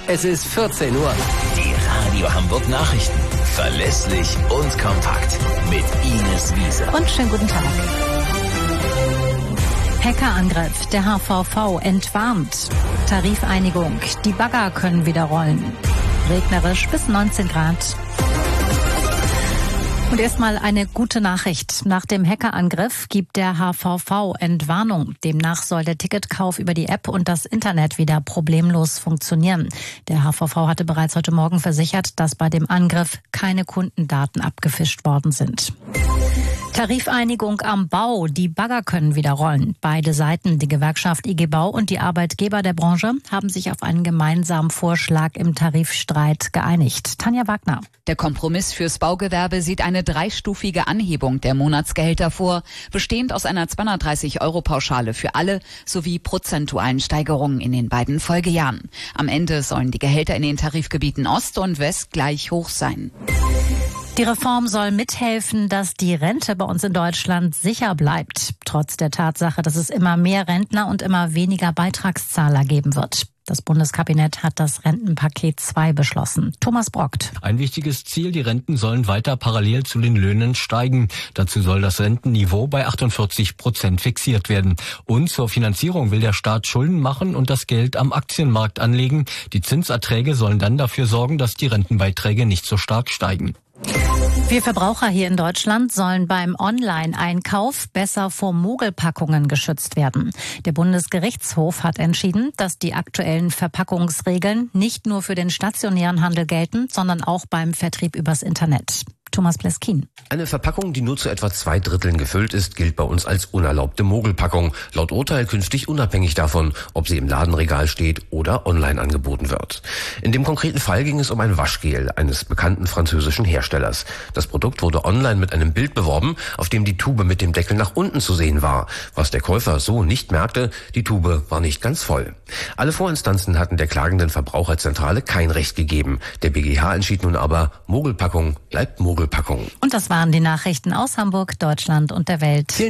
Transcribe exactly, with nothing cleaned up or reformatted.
Es ist vierzehn Uhr. Die Radio Hamburg Nachrichten. Verlässlich und kompakt. Mit Ines Wiese. Und schönen guten Tag. Hackerangriff. Der H V V entwarnt. Tarifeinigung. Die Bagger können wieder rollen. Regnerisch bis neunzehn Grad. Und erstmal eine gute Nachricht. Nach dem Hackerangriff gibt der H V V Entwarnung. Demnach soll der Ticketkauf über die App und das Internet wieder problemlos funktionieren. Der H V V hatte bereits heute Morgen versichert, dass bei dem Angriff keine Kundendaten abgefischt worden sind. Tarifeinigung am Bau. Die Bagger können wieder rollen. Beide Seiten, die Gewerkschaft I G Bau und die Arbeitgeber der Branche, haben sich auf einen gemeinsamen Vorschlag im Tarifstreit geeinigt. Tanja Wagner. Der Kompromiss fürs Baugewerbe sieht eine dreistufige Anhebung der Monatsgehälter vor, bestehend aus einer zweihundertdreißig Euro Pauschale für alle sowie prozentualen Steigerungen in den beiden Folgejahren. Am Ende sollen die Gehälter in den Tarifgebieten Ost und West gleich hoch sein. Die Reform soll mithelfen, dass die Rente bei uns in Deutschland sicher bleibt, trotz der Tatsache, dass es immer mehr Rentner und immer weniger Beitragszahler geben wird. Das Bundeskabinett hat das Rentenpaket zwei beschlossen. Thomas Brockt. Ein wichtiges Ziel, die Renten sollen weiter parallel zu den Löhnen steigen. Dazu soll das Rentenniveau bei achtundvierzig Prozent fixiert werden. Und zur Finanzierung will der Staat Schulden machen und das Geld am Aktienmarkt anlegen. Die Zinserträge sollen dann dafür sorgen, dass die Rentenbeiträge nicht so stark steigen. Wir Verbraucher hier in Deutschland sollen beim Online-Einkauf besser vor Mogelpackungen geschützt werden. Der Bundesgerichtshof hat entschieden, dass die aktuellen Verpackungsregeln nicht nur für den stationären Handel gelten, sondern auch beim Vertrieb übers Internet. Thomas Pleskin. Eine Verpackung, die nur zu etwa zwei Dritteln gefüllt ist, gilt bei uns als unerlaubte Mogelpackung. Laut Urteil künftig unabhängig davon, ob sie im Ladenregal steht oder online angeboten wird. In dem konkreten Fall ging es um ein Waschgel eines bekannten französischen Herstellers. Das Produkt wurde online mit einem Bild beworben, auf dem die Tube mit dem Deckel nach unten zu sehen war. Was der Käufer so nicht merkte, die Tube war nicht ganz voll. Alle Vorinstanzen hatten der klagenden Verbraucherzentrale kein Recht gegeben. Der B G H entschied nun aber, Mogelpackung bleibt Mogelpackung. Und das waren die Nachrichten aus Hamburg, Deutschland und der Welt.